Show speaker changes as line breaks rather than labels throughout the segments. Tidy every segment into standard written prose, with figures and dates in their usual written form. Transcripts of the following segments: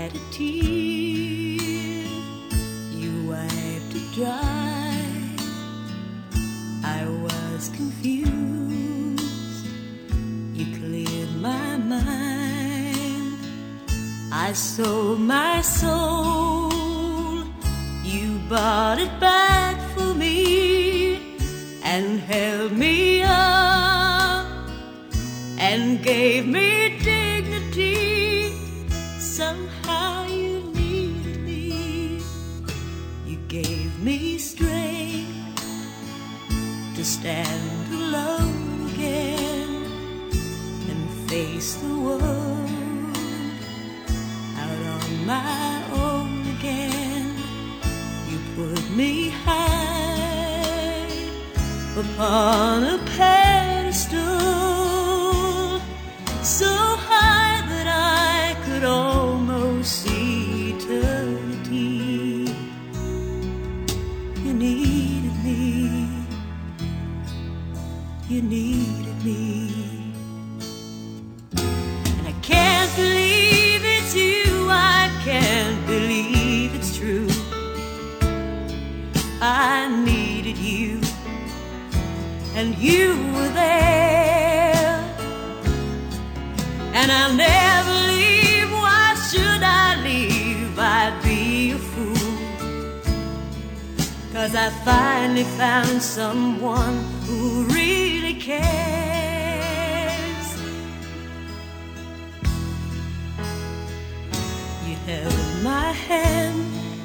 shed a tear, you wiped it dry. I was confused, you cleared my mind. I sold my soul, you bought it back for me, and held me up, and gave me dignity. Somehow you needed me, you gave me strength to stand alone again and face the world out on my own again. You put me high upon a pedestal, so high that I could almost see eternity. You needed me, you needed me, and I can't believe it's you, I can't believe it's true. I needed you, and you were there, and I'll never leave. Why should I leave? I'd be a fool, 'cause I finally found someone who really cares. You held my hand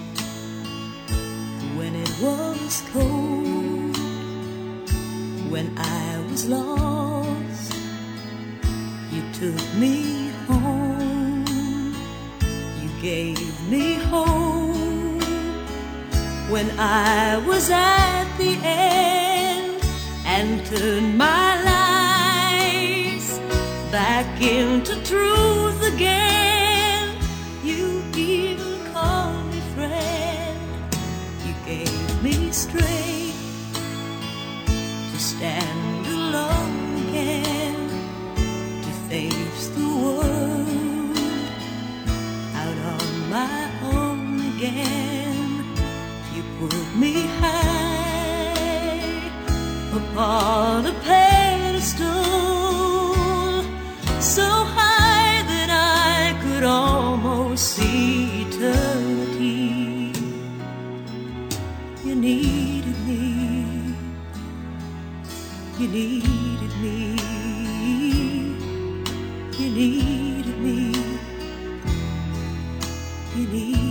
when it was cold, when I was lost. You took me home, you gave me hope when I was at the end, and turned my life back into truth again. You even called me friend, you gave me strength to stand alone again, to face the world out on my own again. You put me high upon a pedestal, so high that I could almost see eternity. You needed me, you needed me, you needed me, you needed me.